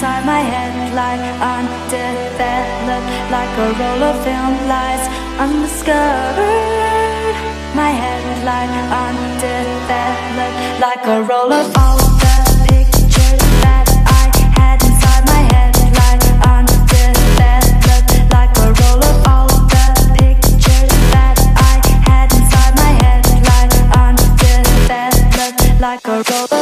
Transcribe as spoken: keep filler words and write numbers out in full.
inside my head, like undeveloped, like a roll of film lies undiscovered. My head, like undeveloped, like a roll of all